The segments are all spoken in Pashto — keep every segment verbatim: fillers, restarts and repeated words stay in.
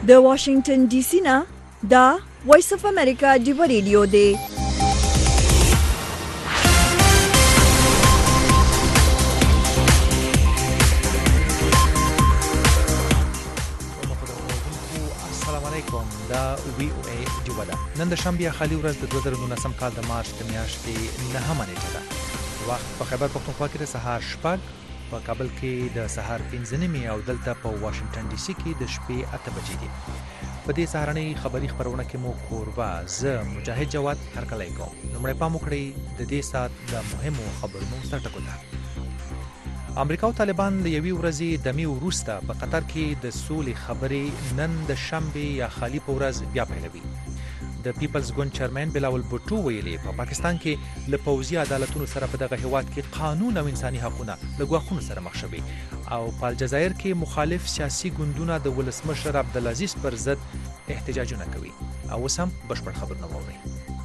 د واشنگټن ډي سي نه دا وایس اف امریکا دی ریډیو دی. السلام علیکم، دا وی او ای جوبه ده. نن د شنبه خالي ورځ د دوه زره نولسم کال د مارچ د میاشتې نهمه نیټه ده. وخت په خیبر پښتونخوا کې د سهار شپږ، په کابل کې د سهار پنځه نیمې او دلته په واشنگټن ډي سي کې د شپې اته بجې دي. په دې سهارنۍ خبري خبرونه کې مو کوربه زه مجاهد جواد هرکلی کوم. لومړی پام وکړئ د دې ساعت د مهمو خبرونو سرټکو ته. امریکا او طالبان له یوې ورځې دمې وروسته په قطر کې د سولې خبرې نن د شنبې یا خالي په ورځ بیا پیلوي. د پیپلز ګوند چیرمن بلاول بوټو ویلي په پا پاکستان کې له پوځي عدالتونو سره په دغه هیواد کې قانون او انساني حقوقونه له ګواښونو سره مخ شوي، او په الجزایر کې مخالف سیاسي ګوندونه د ولسمشر عبدالعزیز پر ضد احتجاجونه کوي. او اوس هم بشپړ خبرونه واورئ.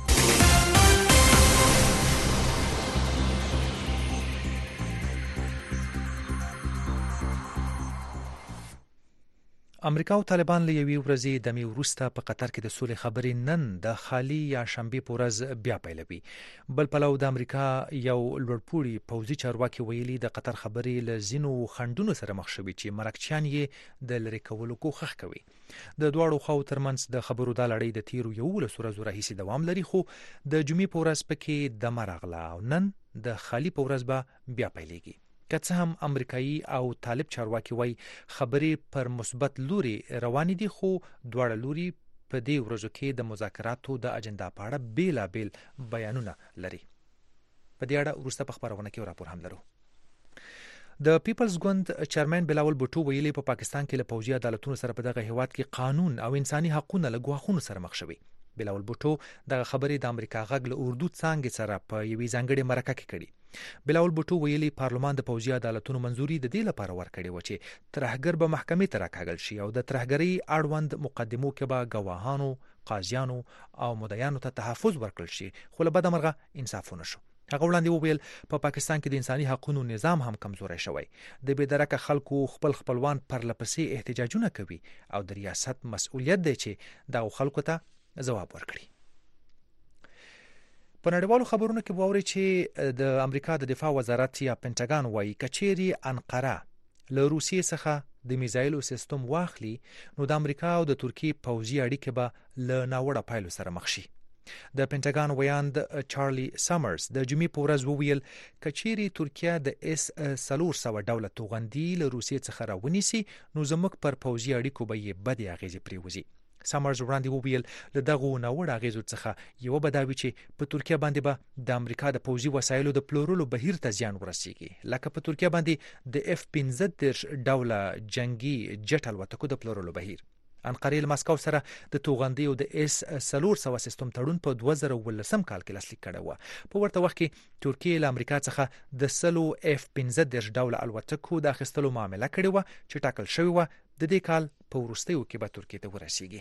امریکا او طالبان له یوې ورځې دمې وروسته په قطر کې د سولې خبرې نن د خالي یا شنبې په ورځ بیا پیلوي. بل پلو د امریکا یو لوړپوړي پوځي چارواکي ویلي د قطر خبرې له ځینو خنډونو سره مخ شوي چې مرکچیان یې د لرې کولو کوښښ کوي. د دواړو خواو ترمنځ د خبرو دا لړۍ د تیرو یولسو ورځو راهیسې دوام لري، خو د جمعې په ورځ پکې دمه راغله او نن د خالي په ورځ به بیا پیلېږي. که څه هم امریکایي او طالب چارواکي وایي خبرې پر مثبت لوري روانې دي، خو دواړه لوري په دې ورځو کې د مذاکراتو د اجنډا په اړه بیلابیل بیانونه لري. په دې اړه وروسته په خبرونه کې راپور هم لرو. د پیپلز ګوند چیرمن بلاول بوټو ویلي په پاکستان کې له پوځي عدالتونو سره په دغه هیواد کې قانون او انساني حقوقونه له ګواښونو سره مخ شوي. بلاول بوټو دغه خبرې د امریکا غږ له اردو څانګې سره په یوې ځانګړې مرکه کې کړي. بلاول بوټو ویلي پارلمان د پوځي عدالتونو منځوري د دې لپاره ورکړې و چې ترهګر به محکمې ته راکاږل شي او د ترهګرۍ اړوند مقدمو کې به ګواهانو، قاضیانو او مدعیانو ته تحفظ ورکړل شي، خو له بده مرغه انصاف ونه شو. هغه وړاندې وویل په پاکستان کې د انساني حقوقو نظام هم کمزوری شوی. د بېدرکه خلکو خپل خپلوان پرلپسې احتجاجونه کوي او د ریاست مسؤلیت دی چې دغه خلکو ته ځواب ورکړي. په نړیوالو خبرونو کې واوري چې د امریکا د دفاع وزارت یا پنټاګان وایي کچيري انقره له روسیې څخه د میزایلو سیستم واخلي نو د امریکا او د ترکیې پوځي اړیکې به له ناوړه پایلو سره مخ شي. د پنټاګان ویاند چارلی سامرز د جمعې په ورځ وویل کچيري ترکیه د اس څلور سوه ډوله توغندي له روسیې څخه راونیسي نو زموږ پر پوځي اړیکو به یې بدې اغیزې پریوزي. سامرز وړاندې وویل له دغو ناوړه اغیزو څخه یوه به دا وي چې په ترکیه باندې به د امریکا د پوځي وسایلو د پلورلو بهیر ته زیان ورسیږي، لکه په ترکیه باندې د اف پنځه دېرش ډوله جنگي جټ الوتکو د پلورلو بهیر. انقرې له مسکو سره د توغندي او د اس څلور سوه سیستم تړون په دوه زره اوولسم کال کې لاسلیک کړی و. په ورته وخت کې ترکیه له امریکا څخه د سلو اف پنځه دېرش ډوله الوتکو د اخیستلو معامله کړې وه چې ټاکل شوې وه د دې کال په وروستیو کې به ترکیې ته ورسیږي.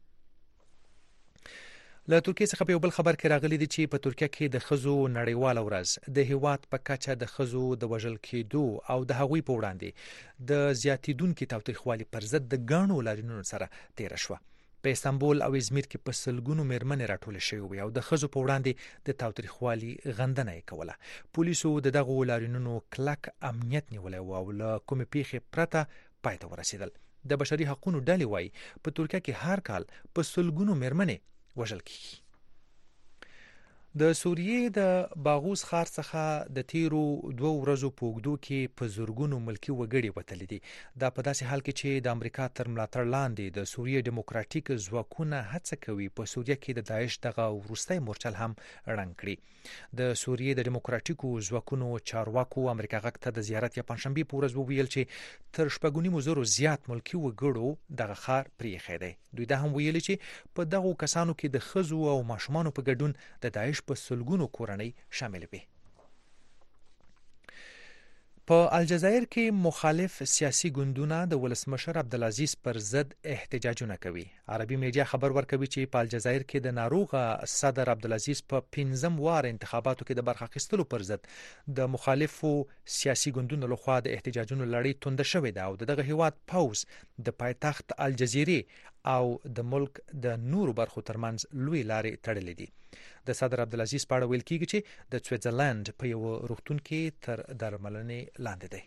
له ترکیې څخه په یو بل خبر کې راغلی دی چې په ترکیه کې د ښځو نړیواله ورځ د هیواد په کچه د ښځو د وژل کېدو او د هغوی په وړاندې د زیاتېدونکي تاوتریخوالي پر ضد د ګڼو لاریونونو سره تیره شوه. په استانبول او ازمیر کې په سلګونو میرمنې راټولې شوې وې او د ښځو په وړاندې د تاوتریخوالي غندنه یې کوله. پولیسو د دغو لاریونونو کلک امنیت نیولی و او له کومې پیښې پرته پای ته ورسېدل. د بشري حقوقو ډلې وایي په ترکیه کې هر کال په سلګونو میرمنې وژل کیږي. د سوریې د باغوس ښار څخه د تیرو دوه ورځو په اوږدو کې په زرګونو ملکي وګړي وتلي دي. دا په داسې حال کې چې د امریکا تر ملاتړ لاندې د سوریې ډیموکراتیک ځواکونه هڅه کوي په سوریه کې د داعش دغه وروستی مورچل هم ړنګ کړي. د سوریې د ډیموکراتیکو ځواکونو چارواکو امریکا غږ ته د زیارت یا پنځشنبې په ورځ وویل چې تر شپږ نیمو زرو زیات ملکي وګړو دغه ښار پرېښی دی. دوی دا هم ویلي چې په دغو کسانو کې د ښځو او ماشومانو په ګډون د داعش په سلګونو کورنۍ شامل وي. په الجزایر کې مخالف سیاسي ګوندونه د ولسمشر عبدالعزیز پر ضد احتجاجونه کوي. عربي میډیا خبر ورکوي چې په الجزایر کې د ناروغه صدر عبدالعزیز په پنځم وار انتخاباتو کې د برخه اخیستلو پر ضد د مخالفو سیاسي ګوندونو لخوا د احتجاجونو لړۍ تونده شوې ده او دغه هیواد پوځ د پایتخت الجزیرې او د ملک د نورو برخو ترمنځ لوی لارې تړلې دي. د صدر عبدالعزیز په اړه ویل کیږي چې د سویټزرلند په یو روغتون کې تر درملنې لاندې دی.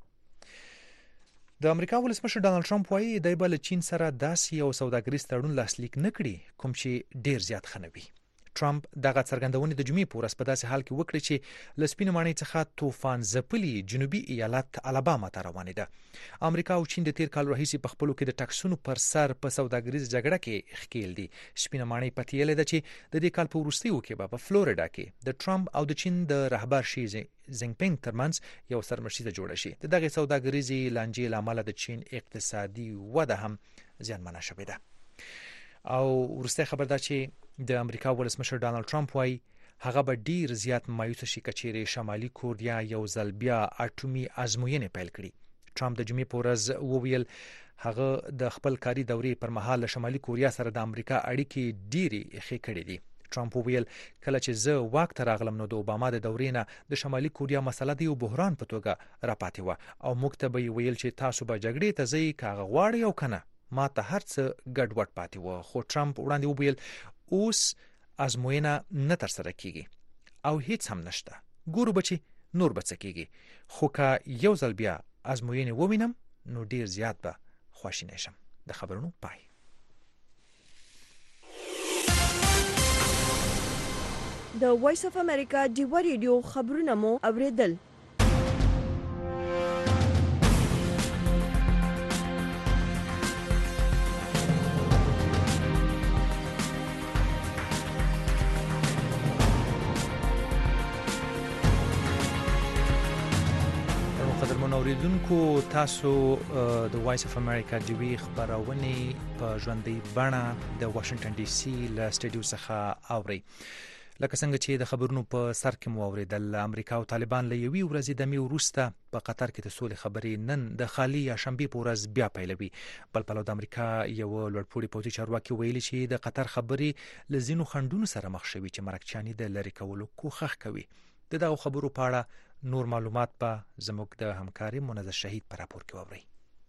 د امریکا ولسمشر ډانلډ ټرمپ وايي دی به له چین سره داسې یو سوداګریز تړون لاسلیک نه کړي کوم چې ډیر زیات ښه نه وي. ټرمپ دغه څرګندونې د جمعې په ورځ په داسې حال کې وکړې چې له سپینې ماڼۍ څخه طوفان ځپلي جنوبي ایالت الاباما ته روانې ده. امریکا او چین د تیر کال راهیسې په خپلو کې د ټکسونو پر سر په سوداګریز جګړه کې ښکیل دي. سپینه ماڼۍ پتیلې ده چې د دې کال په وروستیو کې به په فلوریډا کې د ټرمپ او د چین د رهبر شي زینګ پینګ ترمنځ یو سرمشیزه جوړه شي. د دغه سوداګریزي لانجې له امله د چین اقتصادي وده هم زیانمنه شوې ده. او ورسته خبر ده چې د امریکا ولسمشر ډانلډ ټرمپ وايي هغه به ډیر زیات مایوس شي کچېرې شمالي کوریا یو ځل بیا اټومي ازموینې پیل کړي. ټرمپ د جمعې په ورځ وویل هغه د خپل کاري دورې پر مهال له شمالي کوریا سره د امریکا اړیکې ډیرې ښې کړې دي. ټرمپ وویل کله چې زه واک ته راغلم نو د اوباما د دورې نه د شمالي کوریا مسله د یو بحران په توګه راپاتې وه او موږ ته به ویل چې تاسو به جګړې ته ځئ که هغه غواړئ او کنه ما ته هر څه ګډوډ پاتې و. خو ټرمپ وړاندې وویل اوس ازموینه نه تر سره کیږي او هیڅ هم نشته. ګورو به چې نور به څه کیږي. خو که یو ځل بیا ازموینې ووینم نو ډیر زیات به خواشینی شم. د خبرونو پای. د وایس اف امریکا ډیوا ریډیو خبرونه مو اوریدل. اوریدونکو تاسو د وایس اف امریکا ډیوی خبرونه په ژوندۍ بڼه د واشنگټن ډي سي له سټډیو څخه اوري. لکه څنګه چې د خبرونو په سر کې مو اوریدل امریکا او طالبان له یوې ورځې د می وروسته په قطر کې د سولې خبرې نن د خالي یا شنبه په ورځ بیا پیلوي. بل په لور د امریکا یو لوړپوړي پوځي چارواکي ویلي چې د قطر خبرې له ځینو خنډونو سره مخ شوي چې مرکچیاني د لری کولو کوښښ کوي. د دغه خبرو په اړه نور معلومات به زموږ د همکاري منظر شهید پر راپور کې واوري.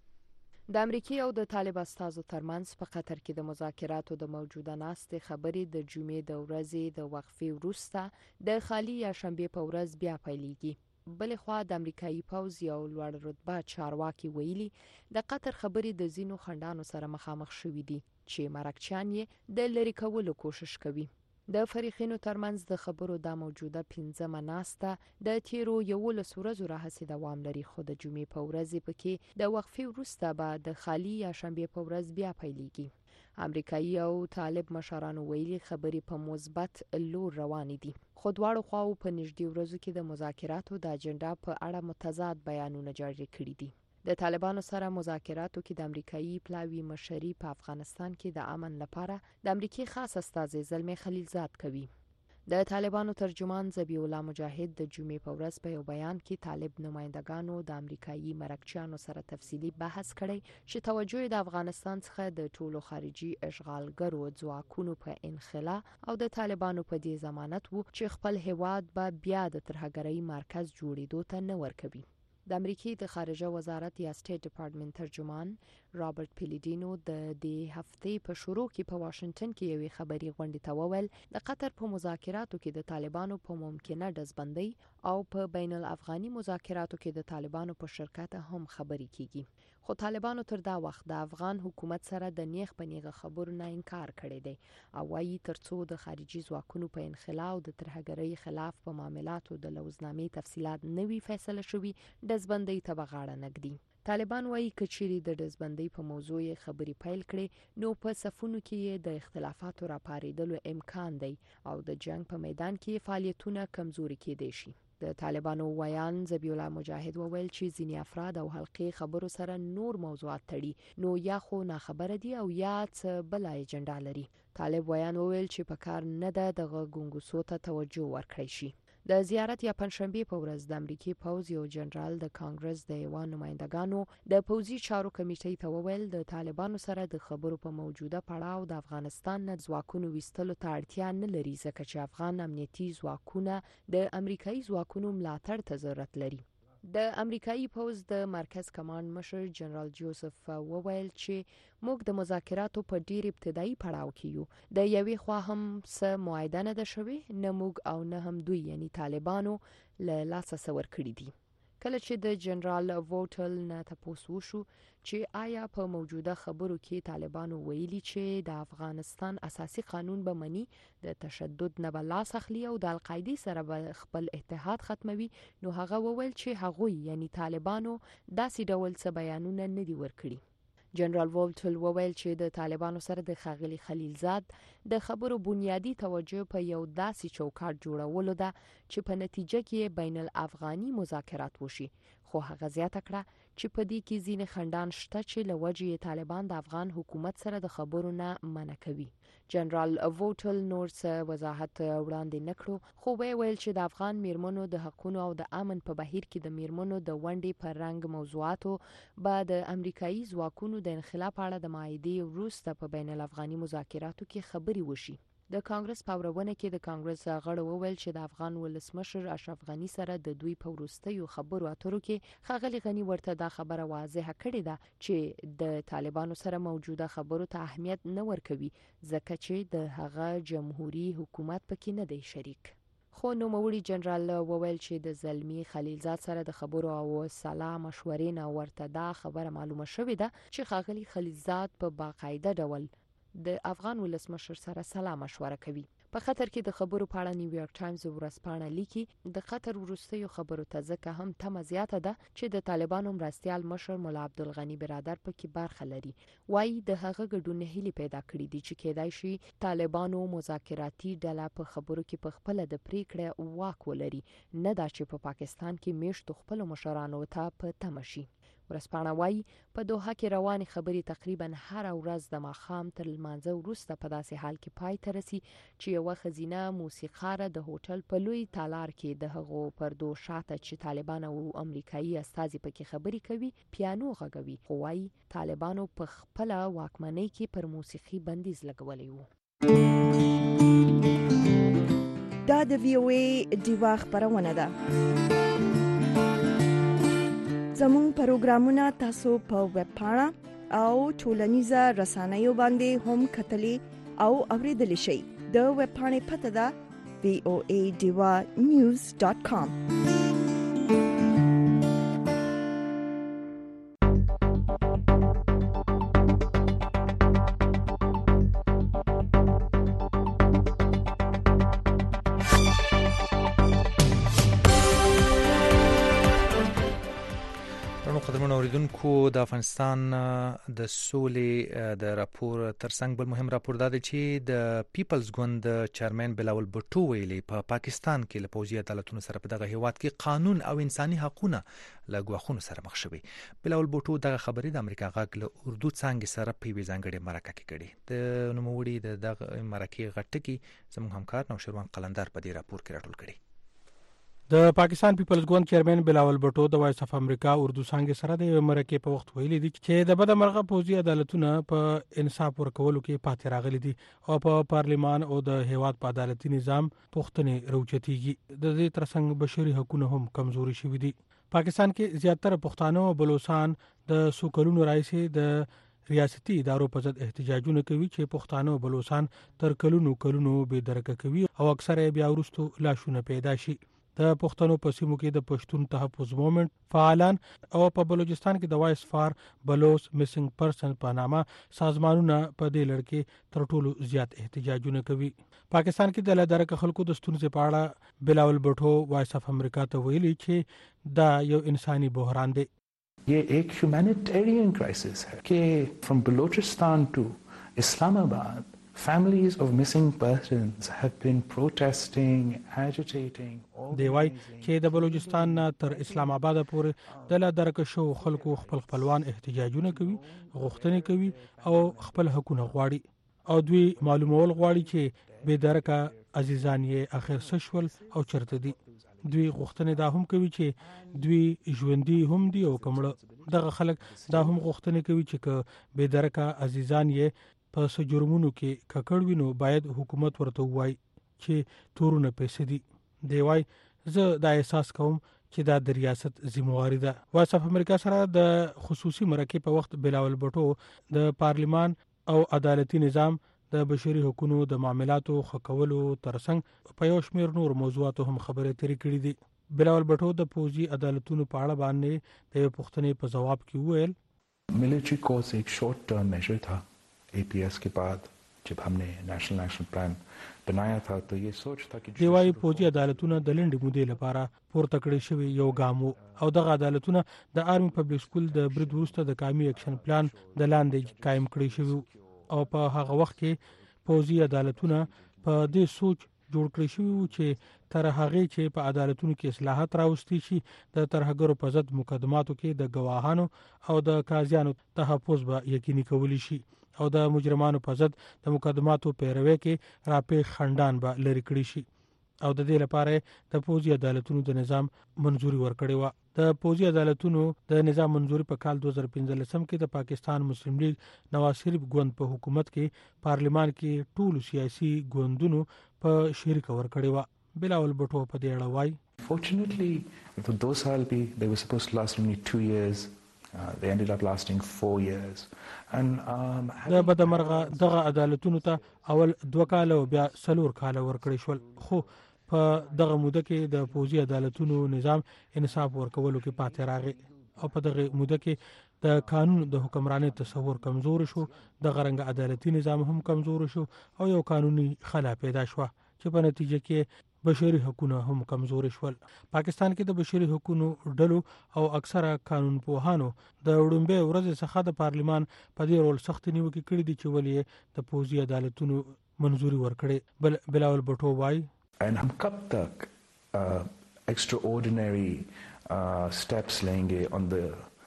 د امریکای او د طالب استازو ترمنځ په قطر کې د مذاکراتو د موجوده ناستې خبرې د جمعې د ورځې د وقفې وروسته د خالي یا شنبه په ورځ بیا پیلېږي. بل خو د امریکایي پوځ یو لوړ رتبه چارواکي ویلي د قطر خبرې د زینو خندانو سره مخامخ شوې دي چې مرکچیان یې د لری کولو کوشش کوي. د فریقینو ترمنځ د خبرو د موجوده پنځمه ناسته د تیرو یولس ورځو راهیسې دوام لري. خو د جمعې په ورځ پکې د وقفې وروسته به د خالي یا شنبه په ورځ بیا پیلېږي. امریکایي او طالب مشرانو ویلي خبرې په مثبت لور روانې دي. خو دواړو خواو په نږدې ورځو کې د مذاکراتو د اجنډا په اړه متضاد بیانونه جاری کړي دي. د طالبانو سره مذاکراتو کې د امریکایي پلاوی مشري په افغانستان کې د امن لپاره د امریکای خاص استازي زلمی خلیلزاد کوي. د طالبانو ترجمان ذبیح الله مجاهد د جمعې په ورځ په یو بیان کې طالب نمائندګانو د امریکایي مرکچیانو سره تفصیلی بحث کړی چې توجه د افغانستان څخه د ټولو خارجي اشغالګرو ځواکونو په انخلا او د طالبانو په دې ضمانت وو چې خپل هیواد به بیا د ترهګرۍ مرکز جوړېدو ته نه ورکوي. د امریکای د خارجه وزارت یا سټیټ ډپارټمنټ ترجمان رابرټ پیلیډینو د دې هفتې په شروع کې په واشنگټن کې یوې خبري غونډې ته وویل د قطر په مذاکراتو کې د طالبانو په ممکنه ډزبندۍ او په بین الافغاني مذاکراتو کې د طالبانو په شرکت هم خبري کیږي. خو طالبانو تر دا وخت د افغان حکومت سره د نیغ په نیغه خبرو نه انکار کړی دی او وايي ترڅو د خارجي ځواکونو په انخلا او د ترهګرۍ خلاف په معاملاتو د لوزنامې تفصيلات نوي فیصله شوي دزبندۍ ته بغاړه نګدي. طالبان وايي کچيري د دزبندۍ په موضوع خبري پیل کړي نو په صفونو کې د اختلافاتو راپاریدلو امکان دی او د جنگ په میدان کې فعالیتونه کمزوري کېدي شي. د طالبانو ویان ذبیح الله مجاهد وویل چې ځینې افراد او حلقې خبرو سره نور موضوعات تړي نو یا خو نه خبره دي او یا څه بل اجنډا لري. طالب ویان وویل چې په کار نه ده دغه ګونګوسو ته توجه ورکړي شي. د زیارت یا پنځشنبه په ورځ د امریکای پوځ یو جنرال د کانګرس د یو نمائندګانو د پوځي چارو کمیټې ته وویل د طالبانو سره د خبرو په موجوده پړاو د افغانستان نه ځواکونو وستلو ته اړتیا نه لري ځکه چې افغان امنیتي ځواکونه د امریکایي ځواکونو ملاتړ ته ضرورت لري. د امریکایي پوز د مرکز کمانډ مشر جنرال جوزف وویل چې موږ د مذاکراتو په ډیر ابتدایي پړاو کې یو. د یوې خوا هم څه معاهده نه ده شوې، نه موږ او نه هم دوی یعنی طالبانو له لاسه څه ورکړي دي. کله چې د جنرال ووټل نه تاسو وشو چې آیا په موجوده خبرو کې طالبانو ویلي چې د افغانستان اساسي قانون به مني، د تشدد نه به لاس اخلي او د القاعده سره به خپل اتحاد ختموي، نو هغه وویل چې هغوی یعنی طالبانو داسې ډول څه بیانونه نه دي ورکړي. جنرال ووټل وویل چې د طالبانو سره د ښاغلي خلیلزاد د خبرو بنیادی توجه په یو داسې چوکاټ جوړولو ده چې په نتیجه کې بین الافغاني مذاکرات وشي، خو هغه زیاته کړه چې په دې کې ځینې خنډان شته چې له وجې طالبان د افغان حکومت سره د خبرو نه منع کوي. جنرال ووټل نور څه وضاحت وړاندې نکړو، خو ویل چې د افغان میرمنو د حقونو او د امن په بهیر کې د میرمنو د ونډې په رنګ موضوعاتو به د امریکایي ځواکونو د انخلاء اړه د معاهدې وروسته په بین الافغاني مذاکراتو کې خبري وشي. د کانګرس په ورونه کې د کانګرس غړو وویل چې د افغان ولسمشر اشرف غنی سره د دوی په وروستیو خبرو اترو کې ښاغلي غنی ورته دا خبره واضحه کړې ده چې د طالبانو سره موجوده خبرو ته اهمیت نه ورکوي، ځکه چې د هغه جمهوریت حکومت پکې نه دی شریک. خو نوموړي جنرال وویل چې د زلمی خلیلزاد سره د خبرو او سلا مشورې نه ورته دا خبره معلومه شوې ده چې ښاغلي خلیلزاد په باقاعده ډول د افغان ولسمشر سره سلا مشوره کوي. په قطر کې د خبرو په اړه نیویارک ټایمز ورځپاڼه لیکي د قطر وروستیو خبرو ته ځکه هم تمه زیاته ده چې د طالبانو مرستیال مشر مولا عبدالغني برادر پکې برخه لري. وایي د هغه ګډون هیلې پیدا کړې دي چې کېدای شي طالبانو مذاکراتي ډله په خبرو کې په خپل د پریکړې واک ولري، نه دا چې په پاکستان کې میشتو خپل مشرانو ته په تمه شي. ورځپاڼه وایي په دوحه کې روانې خبرې تقریبا هر ورځ د ماښام تر لمانځه وروسته په داسې حال کې پای ته رسي چې یوه ښځینه موسیقاره د هوټل په لوی تالار کې د هغو پردو شاته چې طالبان او امریکایي استازي پکې خبرې کوي پیانو غږوي، خو وایي طالبانو په خپله واکمنۍ کې پر موسیقي بندیز لګولی و. دا د وی او ای ډیوا خبرونه ده. زمون پروګرامونه تاسو په ویب پاڼه او ټولنیزه رسنیو باندې هم کتلی او اوریدلی شئ. د ویب پاڼې پته ده وی او ای ډیوا نیوز ډاټ کام. اوریدونکو د افغانستان د سولې د راپور ترڅنګ بل مهم راپور دا دی چې د پیپلز ګوند چیرمن بلاول بوټو ویلي په پا پاکستان کې له پوځي عدالتونو سره په دغه هیواد کې قانون او انساني حقوقونه له ګواښونو سره مخ شوي. بلاول بوټو دغه خبرې د امریکا غږ له اردو څانګې سره په یوې ځانګړې مرکه کې کړې. د نوموړي د دغه مرکې غټکي زموږ همکار نوشروان قلندر په دې راپور کې راټول کړي. د پاکستان پیپلز ګوند چیرمن بلاول بوټو د وایس اف امریکا اردو څانګې سره د مرکې په وخت ویلي دي چې د بدمرغه پوځي عدالتونه په انصاف ورکولو کې پاتې راغلي دي او په پارلیمان او د هیواد په عدالتي نظام پوښتنې روچتيږي. د دې ترڅنګ بشري حقوقونه هم کمزوري شوي دي. پاکستان کې زیاتره پښتانه او بلوچستان د سوکلونو راځي د ریاستي ادارو په ضد احتجاجونه کوي چې پښتانه او بلوچستان تر کلونو کلونو بې درکه کوي او اکثره بیا ورستو لاشونه پیدا شي. د پښتنو په سیمو کې د پښتون تحفظ موومنت فعالان او په بلوچستان کې د وایس فار بلوچ میسنګ پرسن په نامه سازمانونه په دې لړ کې تر ټولو زیات احتجاجونه کوي. پاکستان کې د لادرک خلکو د ستونزې په اړه بلاول بوټو وایس اف امریکا ته ویلي چې دا یو انساني بحران دی. یہ ایک humanitarian crisis ہے کہ from Balochistan to Islamabad families of missing persons have been protesting, agitating. دی وای چې د بلوچستان تر اسلام آباد پورې د لادرک شو خلکو خپل خپلوان احتجاجونه کوي، غوښتنې کوي او خپل حقوقونه غواړي او دوی معلومول غواړي چې بې درکه عزیزان یې اخر سشول او چرته دي. دوی غوښتنې دا هم کوي چې دوی ژوندۍ هم دي او کمړه. دغه خلک دا هم غوښتنې کوي چې ک بې درکه عزیزان یې په سجرمونو کې ککړ وینو باید حکومت ورته وایي چې تورونه پیسې دي. دی وای زه دا احساس کوم چې دا د ریاست ذمہواری ده. وایس اف امریکا سره د خصوصي مرکې په وخت بلاول بټو د پارلیمان او عدالتي نظام د بشري حقوقو د معاملاتو خکولو ترڅنګ په یو شمېر نور موضوعاتو هم خبرې اترې کړې دي. بلاول بټو د پوځي عدالتونو په اړه باندې د یو پوښتنې په جواب کې وویل military course एक short term major था. APS के बाद जब हमने national action plan बनाया था तो ये सोच था कि دیوای پوځي عدالتونه د لنډې مودې لپاره پورته کړی شوی یو ګام او دغه عدالتونه د آرمي پبلک سکول د برید وروسته د قومي اکشن پلان د لاندې قائم کړی شوی او په هغه وخت کې پوځي عدالتونه په دې سوچ جوړ کړی شوی چې تر هغه چې په عدالتونو کې اصلاحات راوستي شي د ترهګرو په ضد مقدماتو کې د گواهانو او د قاضیانو تحفظ به یقیني کولی شي او د مجرمانو په ضد د مقدماتو پیروي کې راپې خندان به لری کړی شي او د دې لپاره د پوځي عدالتونو د نظام منځوري ورکړی و. د پوځي عدالتونو د نظام منځوري په کال دوه زره پنځلس کې د پاکستان مسلم لیگ نواز شریف ګوند په حکومت کې پارلیمان کې ټول سیاسي ګوندونو په شریک ورکړی و. بلاول بټو په دې اړه وایي Fortunately, the two سال be they were supposed to last only two years. Uh, they ended up lasting four years. And um د بدمرغه دغه عدالتونو ته اول دوه کال او بیا څلور کال ورکړی شول خو په دغه موده کې د پوځي عدالتونو نظام انصاف ورکولو کې پاتې راغی او په دغه موده کې د قانون د حکمرانۍ تصور کمزور شو د غرنګ عدالتي نظام هم کمزور شو او یو قانوني خلا پیدا شو چې په نتیجه کې بشري حقوقونه هم کمزور شول. پاکستان کې د بشري حقوقو ډلو او اکثره قانون پوهانو د وړاندې ورځ څخه د پارلیمان په دې رول سخت نیوکې کړې دي چې ولې د پوځي عدالتونو منځوري ورکړي. بل بلاول بټو وایي and हम कब तक uh, extraordinary uh, steps लेंगे on the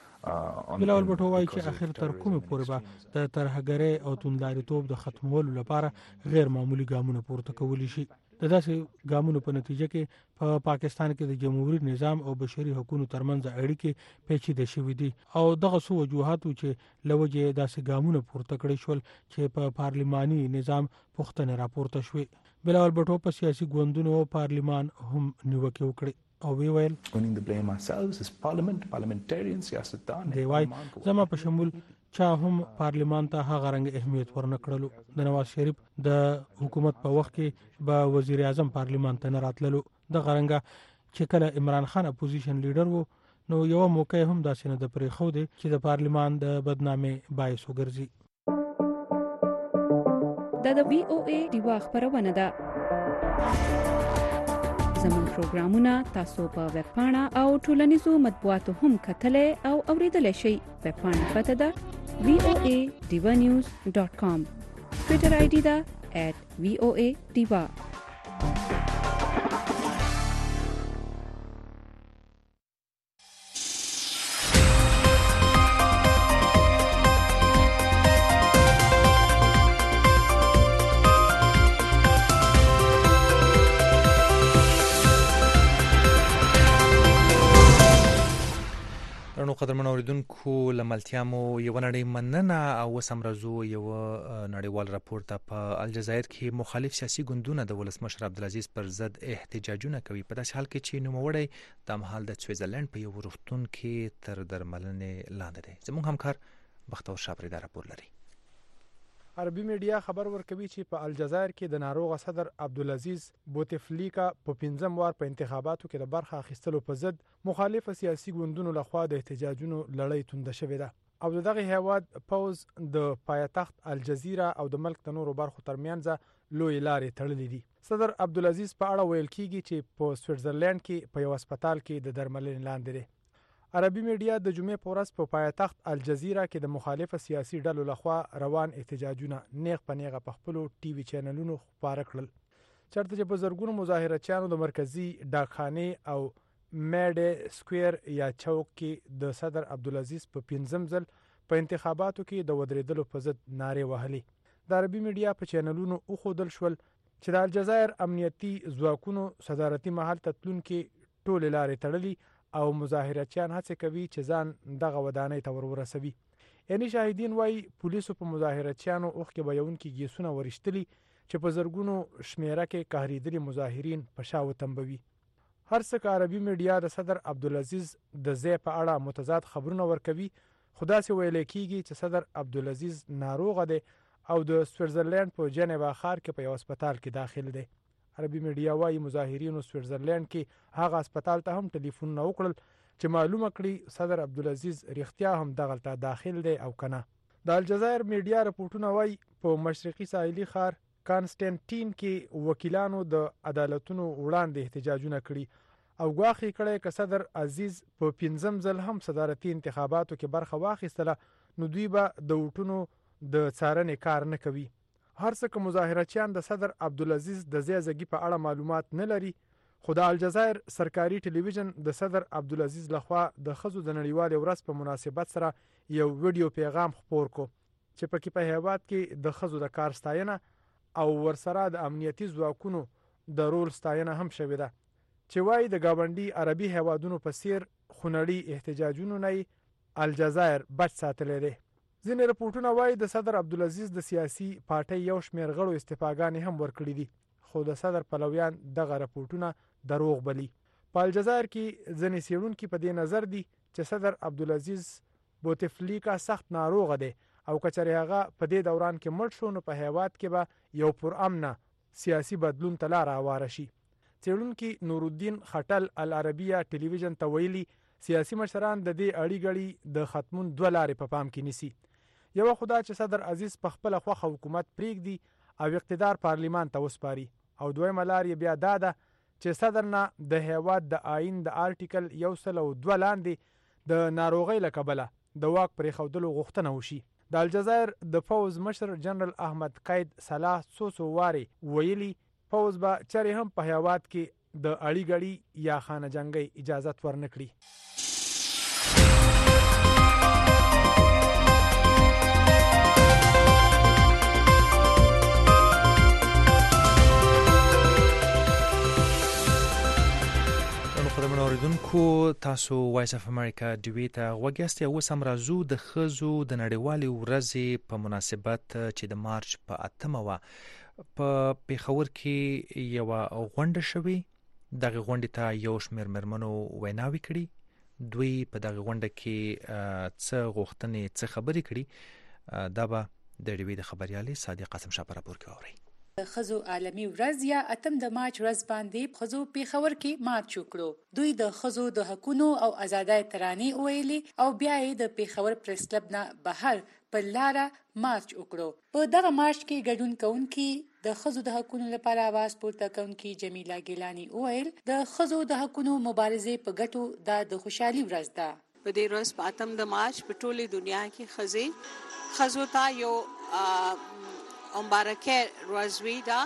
بلاول بټو وایي چې اخر تر کومه پورې به د ترهګرۍ او توندلاریتوب د ختمولو لپاره غیر معمولی ګامونه پورته کولی شي. د داسې ګامونو په نتیجه کې په پاکستان کې د جمهوریت نظام او بشري حقوقو ترمنځ اړیکې پیچیده شوې دي او دغه څو وجوهات چې لوجه داسې ګامونه پورته کړی شول چې په پارلماني نظام پوښتنه راپورته شوې. بلاول بټو په سیاسي ګوندونو او پارلمان هم نیوکه وکړه او وی ویل owning the blame ourselves as parliament parliamentarians سیاستدان دی وای زما په شمول چا هم پارلیمان ته هغه رنګ اهمیت ورنکړلو. د نواز شریف د حکومت په وخت کې به وزیر اعظم پارلیمان ته نه راتللو. د غرنګ چې کله عمران خان اپوزیشن لیډر وو نو یو موقع هم داسې نه د پرې خو دی چې د پارلیمان د بدنامي باعث وګرځي. دا د وی او ای دیوا خبرونه ده. زموږ پروګرامونه تاسو په ویب پاڼه او ټولنیزو مطبوعاتو هم کتلای او اوریدلای شئ. ویب پاڼه پته ده وی او ای diva news dot com. ټویټر آی ډي ده at وی او ای diva. نو قدرمن اوریدونکو لملتیامو یو نړۍ مننه او سمرزو یو نړیوال راپور ته په الجزایر کې مخالف سیاسي ګوندونه د ولسمشر عبدالعزیز پر ضد احتجاجونه کوي په داسې حال کې چې نوموړی د مهال د سویټزرلند په یو روغتون کې تر درملنې لاندې دی. زموږ همکار بختور شاپری دا راپور لري. عربي میډیا خبر ورکوي چې په الجزایر کې د ناروغ صدر عبدالعزیز بوتفلیکا په پنځم وار په انتخاباتو کې د برخه اخیستلو په ضد مخالف سیاسي ګوندونو لخوا د احتجاجونو لړۍ تونده شوې ده او دغه هیواد پوز د پایتخت الجزیره او د ملک د نورو برخو ترمنځ لوی لارې تړلې دي. صدر عبدالعزیز په اړه ویل کیږي چې په سویټزرلند کې په یو هسپتال کې د درملنې لاندې دی. عربي میډیا د جمعې په ورځ په پایتخت الجزیره کې د مخالف سیاسي ډلو لخوا روان احتجاجونه نیغ په نیغه په خپل ټي وي چینلونو خپاره کړل. چرته چې په زرګونو مظاهرچیانو د مرکزی ډاکخانه او میډ سکوير یا چوک کې د صدر عبدالعزیز په پنځم ځل په انتخاباتو کې د ودرېدلو په ضد نارې وهلې. د عربي میډیا په چینلونو وښودل شول چې د الجزایر امنیتي ځواکونو صدارتي محل ته تلونکي ټول لارې تړلي او مظاهرچیان هڅه کوي چې ځان دغه ودانۍ ته ور ورسوي. یعنی شاهدین وایي پولیسو په مظاهرچیانو اوښکې بهیونکي ګیسونه ورشتلي چې په زرګونو شمیره کې قهرېدلي مظاهرین په شا وتمبوي. هر څه عربي میډیا د صدر عبدالعزیز د ځای په اړه متضاد خبرونه ورکوي، خو داسې ویل کېږي چې صدر عبدالعزیز ناروغه دی او د سویټزرلند په جنیوا ښار کې په یو هسپتال کې داخل دی. عربي میډیا وايي مظاهرینو سویټزرلند کې هغه هسپتال ته هم ټلیفونونه وکړل چې معلومه کړي صدر عبدالعزیز رښتیا هم دغلته داخل دی او کنه. د الجزایر میډیا رپورټونه وايي په مشرقي ساحلي ښار کانسټنټین کې وکیلانو د عدالتونو وړاندې احتجاجونه کړي او ګواښ کړی که صدر عزیز په پنځم ځل هم صدارتي انتخاباتو کې برخه واخیستله نو دوی به د وټونو د څارنې کار نه کوي. هر څه که مظاهرچیان د صدر عبدالعزیز د ځای ځګي په اړه معلومات نه لري، خو د الجزایر سرکاري ټلویزیون د صدر عبدالعزیز لخوا د ښځو د نړیوالې ورځ په مناسبت سره یو ویډیو پیغام خپور کو چې پکې په هیواد کې د ښځو د کار ستاینه او ورسره د امنیتي ځواکونو د رول ستاینه هم شوې ده چې وایي د ګاونډي عربي هیوادونو په څیر خونړي احتجاجونو نه الجزایر بچ ساتلی دی. ځینې رپورټونه وایي د صدر عبدالعزیز د سیاسي پارټۍ یو شمېر غړو استعفاګانې هم ورکړي دي، خو د صدر پلویان دغه رپورټونه دروغ بلي. په الجزایر کې ځینې څېړونکي په دې نظر دي چې صدر عبدالعزیز بوتفلیکا سخت ناروغه دی او که چېرې هغه په دې دوران کې مړ شو نو په هیواد کې به یو پرامنه سیاسي بدلون ته لاره هواره شي. څېړونکي نورالدین خټل العربیه ټلویزیون ته ویلي سیاسي مشران د دې اړي ګړي د ختمون دوه لارې په پام کې نیسي. یو خدا چې صدر عزیز په خپل خوخه حکومت پریږدي او اقتدار پارلیمان ته وسپاري، او دویمه لار یې بیا دا ده چې صدر نه د هیواد د آئین د آرټیکل یو سل او دوه لاندې د ناروغۍ له کبله د واک پرېښودلو غوښتنه وشي. د الجزایر د پوځ مشر جنرال احمد قید صلاح څو څو وارې ویلي پوځ به چېرې هم په هیواد کې د اړي ګړي یا خانه جنګۍ اجازت ورنکړي. خدمت اوریدونکو، تاسو وایس اف امریکا ډیوی ته غوږ یاست. اوس هم راځو د ښځو د نړیوالې ورځې په مناسبت چې د مارچ په اتمه وه په پیښور کې یوه غونډه شوې. دغه غونډې ته یو شمېر مېرمنو ویناوې کړي. دوی په دغه غونډه کې څه غوښتنې څه خبرې کړي، دا به د ډیوی د خبریالې صادق قاسم شاه په راپور کې واورئ. د ښځو عالمي ورځ یا اتم د مارچ ورځ باندې ښځو پیښور کې مارچ وکړو. دوی د ښځو د حقونو او ازادۍ ترانې ویلې او بیا یې د پیښور پریس کلب نه بهر په لاره مارچ وکړو. په دغه مارچ کې ګډون کوونکي د ښځو د حقونو لپاره आवाज پورته کوونکي جمیله ګیلانی وویل د ښځو د حقونو مبارزې په ګټو دا د خوشحالي ورځ ده. په دې ورځ په اتم د مارچ په ټوله دنیا کې ښځې ښځو ته یو مبارکه روزوی دا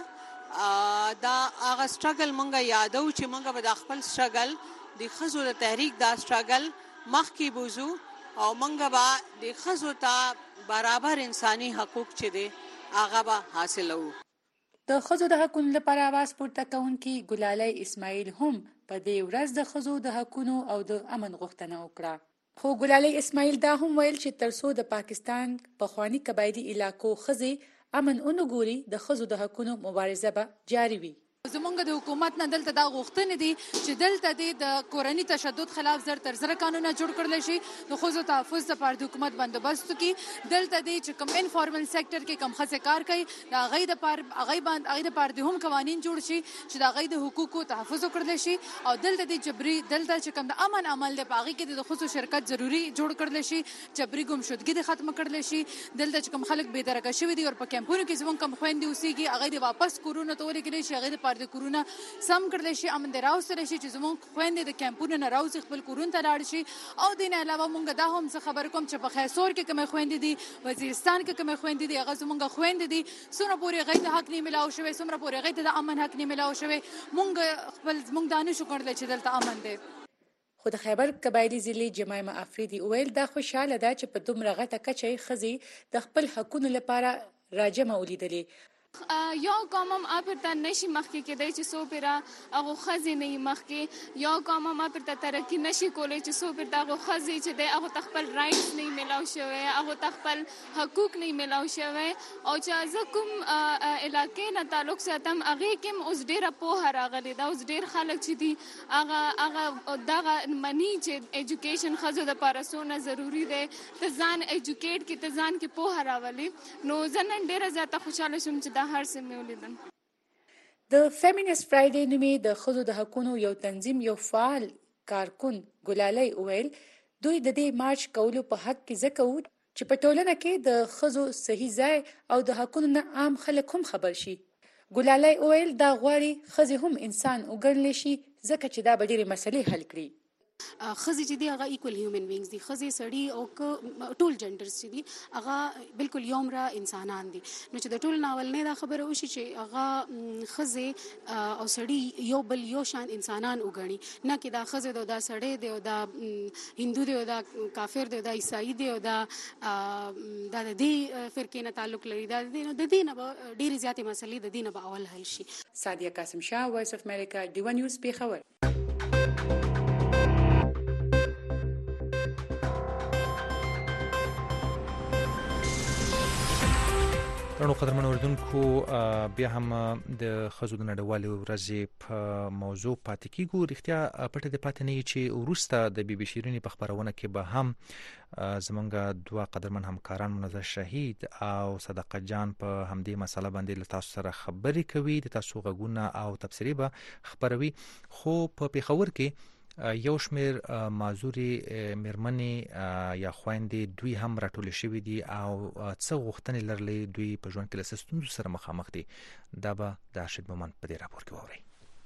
دا هغه سټرګل مونږه یادو چې مونږه به د خپل سټرګل د ښځو د تحریک دا سټرګل مخکې بوزو او مونږه به د ښځو ته برابر انساني حقوق چې دي هغه به حاصلو. د ښځو د حقونو لپاره आवाज پورته کوونکي ګلالۍ اسماعیل هم په دې ورځ د ښځو د حقونو او د امن غوښتنه وکړه. خو ګلالۍ اسماعیل دا هم ویل چې ترڅو د پاکستان پخواني قبایلي علاقو ښځې امن اونګوري د ښځو د حقونو مبارزه به جاری وي. زمونږ د حکومت نه دلته دا غوښتنې دي چې دلته د کورني تشدد خلاف زر تر زر قانونه جوړ کړل شي، د ښځو تحفظ لپاره د حکومت بندوبست کې دلته دی چې کوم انفارمل سېکټر کې کوم ښځې کار کوي د هغوی دپاره هغوی باندې هغوی دپاره د هم قوانین جوړ شي چې د هغوی د حقوقو تحفظ وکړلی شي، او دلته د جبري دلته چې کوم د امن عمل دی په هغې کې د ښځو شرکت ضروري جوړ کړلی شي، جبري ګمشدګي د ختمه کړلی شي. دلته چې کوم خلک بېدرکه شوي دي او په کیمپونو کې زموږ کوم خویندې اوسېږي هغوی د واپس کورونو ته ولېږلی شي، هغوی دپاره د کورونه سم کړلی شي، امن د راوستلی شي چې زموږ خویندې د کیمپونو نه راوځي خپل کورونو ته لاړ شي. او دې نه علاوه مونږ دا هم څه خبر کوم چې په خیسور کې کومې خویندې دي، وزیرستان کې کومې خویندې دي، هغه زموږ خویندې دي، څومره پورې هغوی ته حق نه میلاو شوی، څومره پورې هغوی ته د امن حق نه میلاو شوی، مونږ خپل مونږ دا نشو کړلی چې دلته امن دی. خو د خیبر قبایلي ضلع جمایمه افریدي ویل دا خوشحاله ده چې په دومره غټه کچه ښځې د خپل حقونو لپاره راجمع ولیدلې یو قوم هم اپرته نشي مخکې کېدی چې څو پیره هغه ښځې نه وي مخکې، یو قوم هم اپرته ترقي نشي کولی چې څو پیرته هغه ښځې چې دی هغه ته خپل رایټس نه وي میلاو شوی، هغه ته خپل حقوق نه وي میلاو شوی. او چې زه کوم علاقې نه تعلق ساتم هغې کې هم اوس ډېره پوهه راغلې ده. اوس ډېر خلک چې دي هغه هغه دغه مني چې ایجوکیشن ښځو دپاره څومره ضروري دی، ته ځان ایجوکیټ کړي، ته ځان کې پوهه راولي. نو زه نن ډېره زیاته خوشحاله شوم چې دا هر څه مې ولیدل. د فیمینست فرایډے نومې د ښځو د حقونو یو تنظیم یو فعال کارکون ګلالۍ وویل دوی د دې مارچ کولو په حق کې ځکه وو چې په ټولنه کې د ښځو صحیح ځای او د حقونو نه عام خلک هم خبر شي. ګلالۍ وویل دا غواړي ښځې هم انسان وګڼلی شي ځکه چې دا به ډېرې مسلې حل کړي. ښځې چې دي هغه ایکول هیومن بینګز دي، ښځې سړي او که ټول جنډرز چې دي هغه بالکل یو مره انسانان دي. نو چې د ټول ناولنې دا خبره وشي چې هغه ښځې او سړي یو بل یو شان انسانان وګڼي، نه کې دا ښځې دی او دا سړی دی او دا هندو دی او دا کافر دی او دا عیسائی دی او دا دا د دې فرقې نه تعلق لري، دا د دې نه به ډېرې زیاتې مسلې د دې نه به اول حل شي. سادیه قاسم شاه، وایس اف امریکا، ډیوا نیوز، پېښور. ترنو قدرمن اوریدونکو بیا هم د ښځو د نړیوالې ورځې په موضوع پاتې کیږو. رښتیا پټه د پاتې نه چې وروسته د بي بي شیرینې په خبرونه کې به هم زمونږ دوه قدرمن همکاران منظر شهید او صدقه جان په همدې مسله باندې له تاسو سره خبرې کوي، د تاسو غږونه او تبصرې به خبروي. خو په پېښور کې یو شمیر معذوري میرمنې یا خويندې دوی هم راټول شوي دي او څه غوښتنې لرلې دوی په ژوند کې له ستونزو سره مخامخ دي. دا به د ارشد مومند په دې راپور کې واورئ.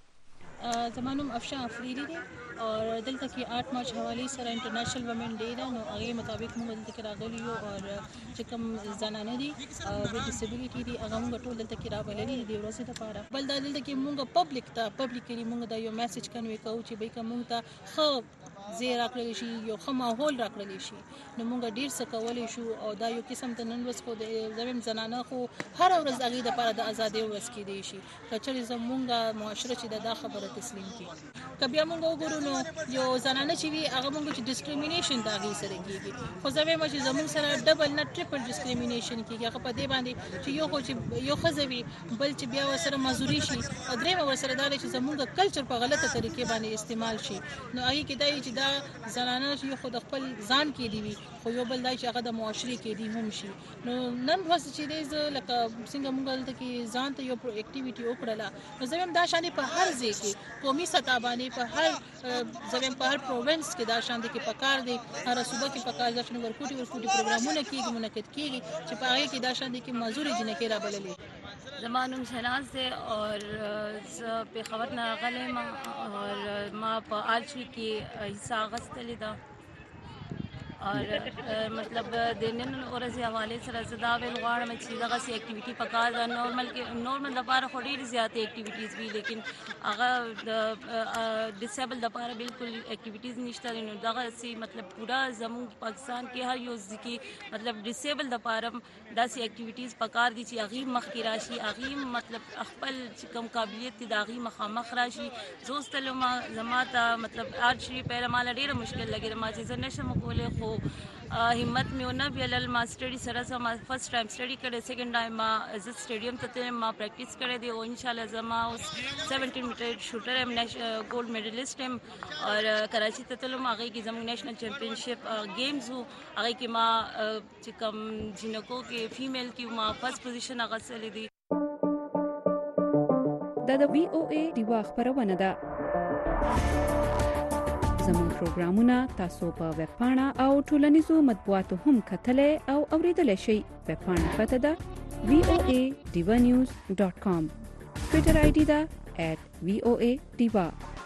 زما نوم افشان افریدي دی او دلته کې آټ مارچ حواله سره انټرنیشنل وومن ډے ده. نو هغه مطابق موږ دلته کې راغلي یو او چې کوم زنانه دي وذ ډیسابیلیټي دي هغه موږ ټول دلته کې راغلي دي د ورځې لپاره. بل دا دلته کې موږ پبلک ته پبلکلی موږ دا یو میسج کنوي کوو چې به کوم ته خو زی راکړل شي، یو ښه ماحول راکړل شي. نو موږ ډیر څه کولای شو او دا یو قسم ته نن ورځ خو د زمیم زنانه خو هر ورځ هغه د لپاره د ازادي ورځ کې دی شي. کچې زمونږه معاشره چې دا خبره تسلیم کی. کبه موږ وګورو نو یو زنانه چې وی هغه موږ چې ډیسکریمینیشن دا غي سره کیږي، خو زمیم چې زمون سره ډبل نه ټریپل ډیسکریمینیشن کیږي. هغه په دې باندې چې یو خو چې یو خزوي بل چې بیا وسره مزوري شي او درېم وسره دا چې زمونږ کلچر په غلطه طریقې باندې استعمال شي. نو هغه کې دا چې دا زنانه چې خود خپل ځان کې دی خو یو بل دا چې هغه د معاشري کې دی هم شي. نو نن ورځ چې دې لکه څنګه موږ دلته کې ځان ته یو اکټیویټي وکړه، نو زمیم دا شانې په هر ځای کې قومي سطح باندې په هر زمیم په هر پروینس کې دا شان دي کې پکار دي، هر صوبه کې پکار دي چې ورکوټي ورکوټي پروګرامونه کېږي منعقد کېږي چې په هغه کې دا شان دي کې مزوري جنکې را بللې. زما نوم شهناز دی او زه پېښور نه راغلی یم او ما په آرچري کې حصه اخیستلې ده. اور مطلب د نن ورځې حواله سره زه دا ویل غواړم چې دغسې اکټیویټي پکار ده. نورمل کې نورمل دپاره خو ډېرې زیاتې اکټیویټیز وي، لیکن هغه د ډسیبل دپاره بالکل اکټیویټیز نشته. نو دغسې مطلب پوره زموږ پاکستان کې هر یو ځای کې مطلب ډسیبل دپاره داسې اکټیویټیز پکار دي چې هغې مخکې راشي، هغې مطلب خپل چې کوم قابلیت دی د هغې مخامخ راشي. زه اوس تلم زما ته مطلب آرچري پیله ماله ډېره مشکل لګېده، ما چې زه نشم کولی خو همت مې ونه بیلل. ما سټډي سره سره ما فرست ټایم سټډي کړی، سیکنډ ټایم ما زه سټیډیم ته تلم، ما پریکټیس کړی دی او انشاءالله زما اوس سیونټین میټر شوټر یم، ګولډ میډلیسټ یم. اور کراچي ته تلم، هغې کې زموږ نیشنل چیمپینشپ گیمز وو، هغې کې ما چې کوم جینکو کې فیمیل کې ما فرست پوزیشن اخیستلی دی. دا د وی او ای ډیوا خبرونه ده. زموږ پروګرامونه تاسو په ویب پاڼه او ټولنیزو مطبوعاتو هم کتلای او اوریدلای شئ. ویب پاڼه پته ده وی او ای ډیوا نیوز ډاټ کام. ټویټر آی ډي ده ایټ وی او ای ډیوا.